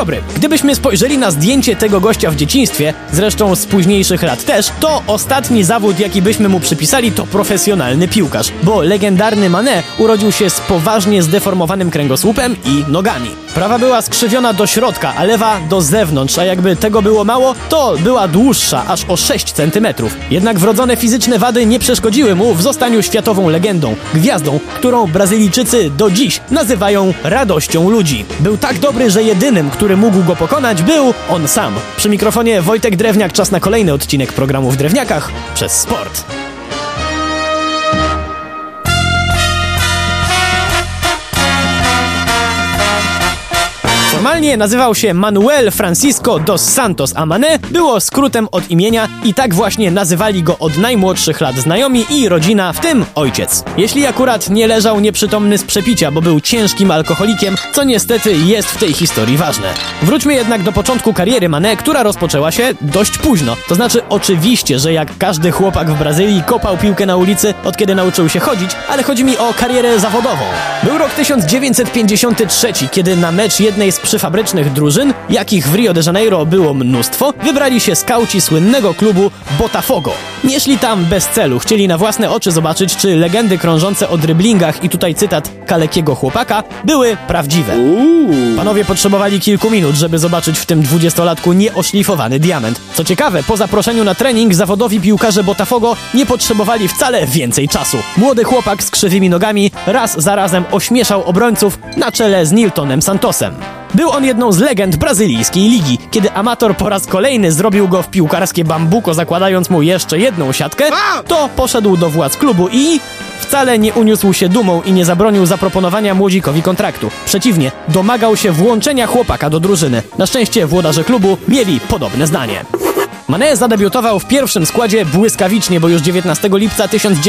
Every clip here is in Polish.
dobry, gdybyśmy spojrzeli na zdjęcie tego gościa w dzieciństwie, zresztą z późniejszych lat też, to ostatni zawód, jaki byśmy mu przypisali, to profesjonalny piłkarz, bo legendarny Mané urodził się z poważnie zdeformowanym kręgosłupem i nogami. Prawa była skrzywiona do środka, a lewa do zewnątrz, a jakby tego było mało, to była dłuższa, aż o 6 cm. Jednak wrodzone fizyczne wady nie przeszkodziły mu w zostaniu światową legendą, gwiazdą, którą Brazylijczycy do dziś nazywają radością ludzi. Był tak dobry, że jedynym, który mógł go pokonać, był on sam. Przy mikrofonie Wojtek Drewniak, czas na kolejny odcinek programu W Drewniakach przez sport. Formalnie nazywał się Manuel Francisco dos Santos, a Mané było skrótem od imienia i tak właśnie nazywali go od najmłodszych lat znajomi i rodzina, w tym ojciec. Jeśli akurat nie leżał nieprzytomny z przepicia, bo był ciężkim alkoholikiem, co niestety jest w tej historii ważne. Wróćmy jednak do początku kariery Mané, która rozpoczęła się dość późno. To znaczy oczywiście, że jak każdy chłopak w Brazylii kopał piłkę na ulicy, od kiedy nauczył się chodzić, ale chodzi mi o karierę zawodową. Był rok 1953, kiedy na mecz jednej z przyfabrycznych drużyn, jakich w Rio de Janeiro było mnóstwo, wybrali się skauci słynnego klubu Botafogo. Nie szli tam bez celu, chcieli na własne oczy zobaczyć, czy legendy krążące o dryblingach, i tutaj cytat kalekiego chłopaka, były prawdziwe. Panowie potrzebowali kilku minut, żeby zobaczyć w tym 20-latku nieoszlifowany diament. Co ciekawe, po zaproszeniu na trening zawodowi piłkarze Botafogo nie potrzebowali wcale więcej czasu. Młody chłopak z krzywymi nogami raz za razem ośmieszał obrońców na czele z Niltonem Santosem. Był on jedną z legend brazylijskiej ligi. Kiedy amator po raz kolejny zrobił go w piłkarskie bambuko, zakładając mu jeszcze jedną siatkę, to poszedł do władz klubu i wcale nie uniósł się dumą i nie zabronił zaproponowania młodzikowi kontraktu. Przeciwnie, domagał się włączenia chłopaka do drużyny. Na szczęście włodarze klubu mieli podobne zdanie. Mané zadebiutował w pierwszym składzie błyskawicznie, bo już 19 lipca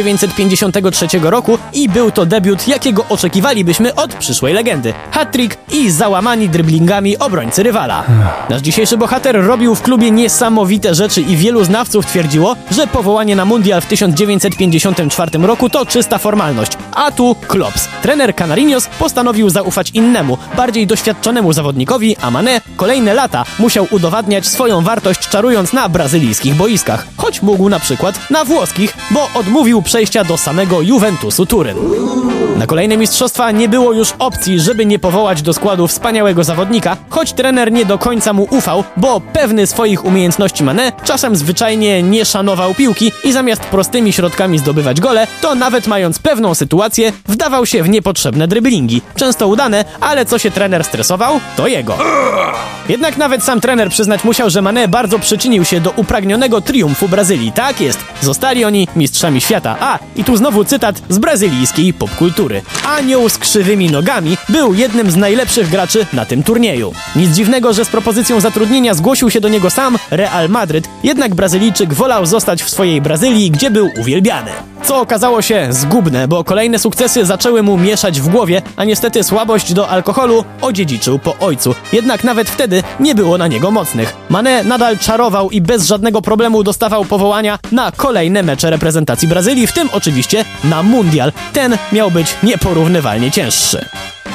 1953 roku i był to debiut, jakiego oczekiwalibyśmy od przyszłej legendy. Hat-trick i załamani dryblingami obrońcy rywala. Nasz dzisiejszy bohater robił w klubie niesamowite rzeczy i wielu znawców twierdziło, że powołanie na mundial w 1954 roku to czysta formalność. A tu klops. Trener Canariños postanowił zaufać innemu, bardziej doświadczonemu zawodnikowi, a Mané kolejne lata musiał udowadniać swoją wartość, czarując na brazylijskich boiskach, choć mógł na przykład na włoskich, bo odmówił przejścia do samego Juventusu Turyn. Na kolejne mistrzostwa nie było już opcji, żeby nie powołać do składu wspaniałego zawodnika, choć trener nie do końca mu ufał, bo pewny swoich umiejętności Mané czasem zwyczajnie nie szanował piłki i zamiast prostymi środkami zdobywać gole, to nawet mając pewną sytuację, wdawał się w niepotrzebne dryblingi. Często udane, ale co się trener stresował, to jego. Jednak nawet sam trener przyznać musiał, że Mané bardzo przyczynił się do upragnionego triumfu Brazylii. Tak jest, zostali oni mistrzami świata. A, i tu znowu cytat z brazylijskiej popkultury. Anioł z krzywymi nogami był jednym z najlepszych graczy na tym turnieju. Nic dziwnego, że z propozycją zatrudnienia zgłosił się do niego sam Real Madryt, jednak Brazylijczyk wolał zostać w swojej Brazylii, gdzie był uwielbiany. Co okazało się zgubne, bo kolejne sukcesy zaczęły mu mieszać w głowie, a niestety słabość do alkoholu odziedziczył po ojcu. Jednak nawet wtedy nie było na niego mocnych. Mané nadal czarował i bez żadnego problemu dostawał powołania na kolejne mecze reprezentacji Brazylii, w tym oczywiście na mundial. Ten miał być nieporównywalnie cięższy.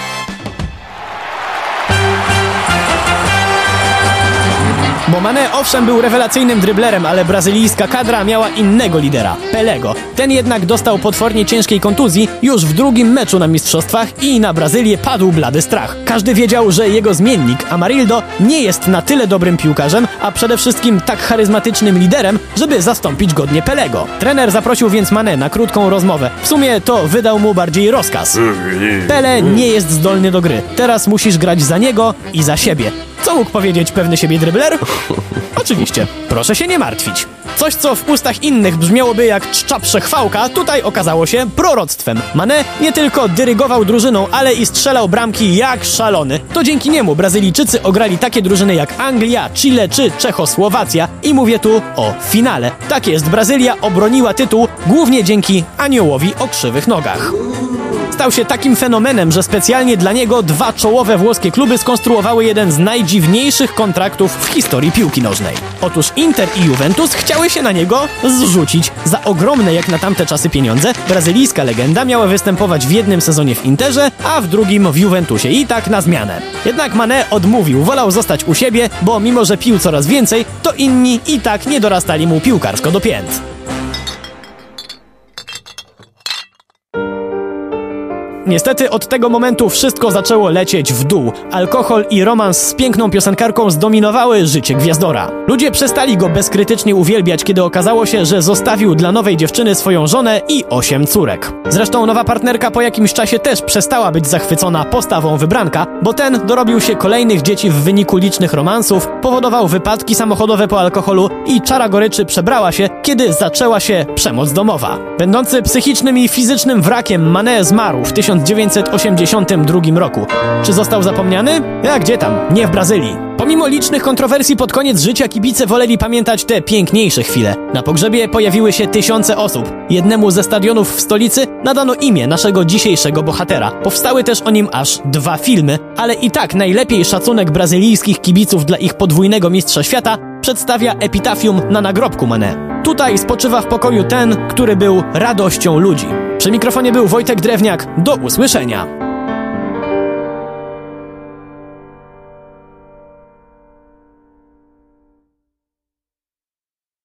Bo Mané owszem był rewelacyjnym dryblerem, ale brazylijska kadra miała innego lidera, Pelego. Ten jednak dostał potwornie ciężkiej kontuzji już w drugim meczu na mistrzostwach i na Brazylię padł blady strach. Każdy wiedział, że jego zmiennik, Amarildo, nie jest na tyle dobrym piłkarzem, a przede wszystkim tak charyzmatycznym liderem, żeby zastąpić godnie Pelego. Trener zaprosił więc Mané na krótką rozmowę. W sumie to wydał mu bardziej rozkaz. Pele nie jest zdolny do gry. Teraz musisz grać za niego i za siebie. Co mógł powiedzieć pewny siebie drybler? Oczywiście, proszę się nie martwić. Coś, co w ustach innych brzmiałoby jak czcza przechwałka, tutaj okazało się proroctwem. Mané nie tylko dyrygował drużyną, ale i strzelał bramki jak szalony. To dzięki niemu Brazylijczycy ograli takie drużyny jak Anglia, Chile czy Czechosłowacja. I mówię tu o finale. Tak jest, Brazylia obroniła tytuł głównie dzięki aniołowi o krzywych nogach. Stał się takim fenomenem, że specjalnie dla niego dwa czołowe włoskie kluby skonstruowały jeden z najdziwniejszych kontraktów w historii piłki nożnej. Otóż Inter i Juventus chciały się na niego zrzucić. Za ogromne jak na tamte czasy pieniądze brazylijska legenda miała występować w jednym sezonie w Interze, a w drugim w Juventusie i tak na zmianę. Jednak Mané odmówił, wolał zostać u siebie, bo mimo że pił coraz więcej, to inni i tak nie dorastali mu piłkarsko do pięt. Niestety od tego momentu wszystko zaczęło lecieć w dół. Alkohol i romans z piękną piosenkarką zdominowały życie gwiazdora. Ludzie przestali go bezkrytycznie uwielbiać, kiedy okazało się, że zostawił dla nowej dziewczyny swoją żonę i 8 córek. Zresztą nowa partnerka po jakimś czasie też przestała być zachwycona postawą wybranka, bo ten dorobił się kolejnych dzieci w wyniku licznych romansów, powodował wypadki samochodowe po alkoholu i czara goryczy przebrała się, kiedy zaczęła się przemoc domowa. Będący psychicznym i fizycznym wrakiem, Mané zmarł w 1982 roku. Czy został zapomniany? A gdzie tam? Nie w Brazylii. Pomimo licznych kontrowersji pod koniec życia kibice woleli pamiętać te piękniejsze chwile. Na pogrzebie pojawiły się tysiące osób. Jednemu ze stadionów w stolicy nadano imię naszego dzisiejszego bohatera. Powstały też o nim aż 2 filmy, ale i tak najlepiej szacunek brazylijskich kibiców dla ich podwójnego mistrza świata przedstawia epitafium na nagrobku Mané. Tutaj spoczywa w pokoju ten, który był radością ludzi. Przy mikrofonie był Wojtek Drewniak. Do usłyszenia.